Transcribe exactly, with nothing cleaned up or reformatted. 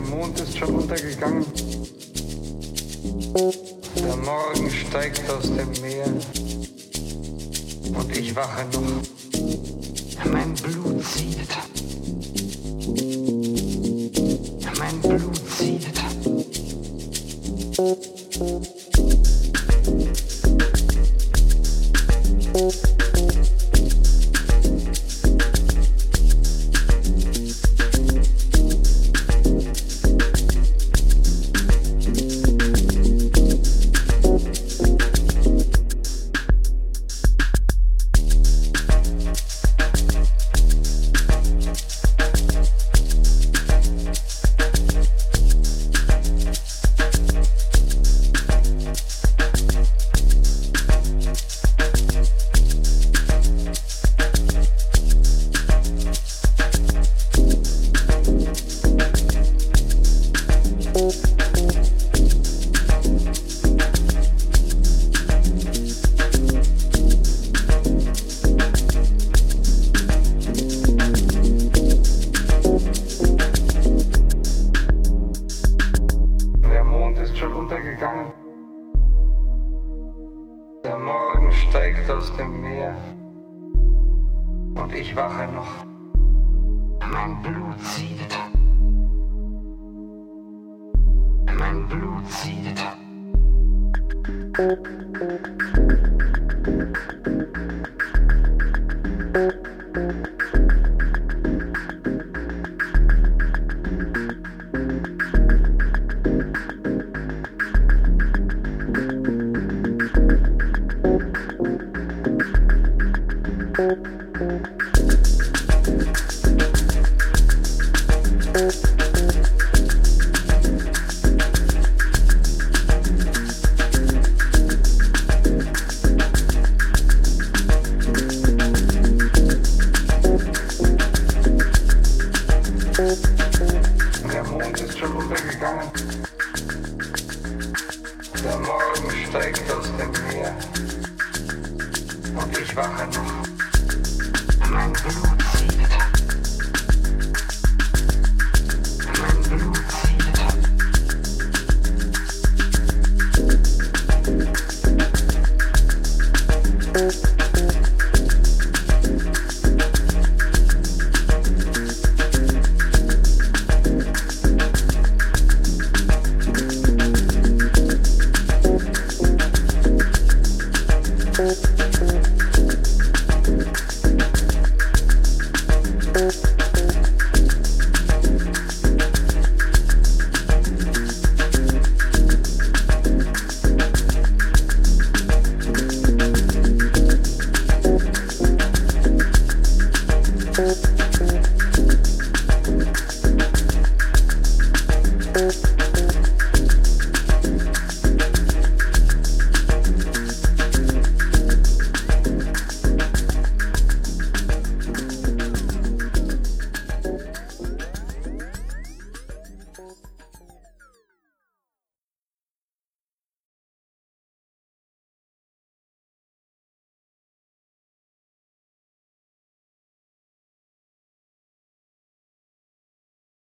Mond ist schon untergegangen. Der Morgen steigt aus dem Meer. Und ich wache noch. Mein Blut siedet. Mein Blut siedet. Der Morgen steigt aus dem Meer und ich wache noch. Mein Blut siedet. Mein Blut siedet. Der Mond ist schon untergegangen. Der Morgen steigt aus dem Meer. Und ich wache noch. Mein Blut siedet. Mein Blut siedet. Thank